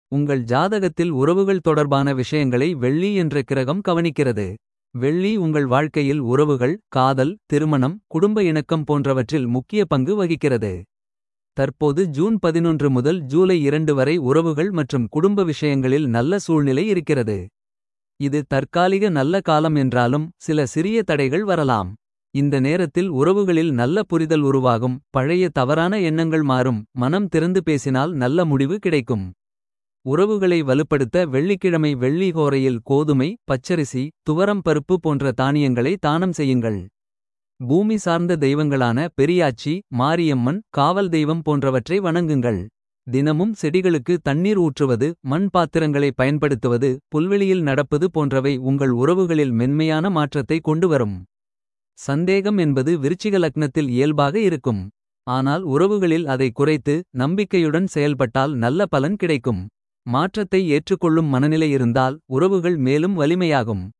உங்கள் ஜாதகத்தில் உறவுகள் தொடர்பான விஷயங்களை வெள்ளி என்ற கிரகம் கவனிக்கிறது. வெள்ளி உங்கள் வாழ்க்கையில் உறவுகள், காதல், திருமணம், குடும்ப இணக்கம் போன்றவற்றில் முக்கிய பங்கு வகிக்கிறது. தற்போது ஜூன் 11 முதல் ஜூலை 2 வரை உறவுகள் மற்றும் குடும்ப விஷயங்களில் நல்ல சூழ்நிலை இருக்கிறது. இது தற்காலிக நல்ல காலம் என்றாலும் சில சிறிய தடைகள் வரலாம். இந்த நேரத்தில் உறவுகளில் நல்ல புரிதல் உருவாகும், பழைய தவறான எண்ணங்கள் மாறும், மனம் திறந்து பேசினால் நல்ல முடிவு கிடைக்கும். உறவுகளை வலுப்படுத்த வெள்ளிக்கிழமை வெள்ளி ஹோரையில் கோதுமை, பச்சரிசி, துவரம் பருப்பு போன்ற தானியங்களை தானம் செய்யுங்கள். பூமி சார்ந்த தெய்வங்களான பெரியாச்சி, மாரியம்மன், காவல் தெய்வம் போன்றவற்றை வணங்குங்கள். தினமும் செடிகளுக்கு தண்ணீர் ஊற்றுவது, மண் பாத்திரங்களை பயன்படுத்துவது, புல்வெளியில் நடப்பது போன்றவை உங்கள் உறவுகளில் மென்மையான மாற்றத்தை கொண்டுவரும். சந்தேகம் என்பது விருச்சிக லக்னத்தில் இயல்பாக இருக்கும். ஆனால் உறவுகளில் அதை குறைத்து நம்பிக்கையுடன் செயல்பட்டால் நல்ல பலன் கிடைக்கும். மாற்றத்தை ஏற்றுக்கொள்ளும் மனநிலை இருந்தால் உறவுகள் மேலும் வலிமையாகும்.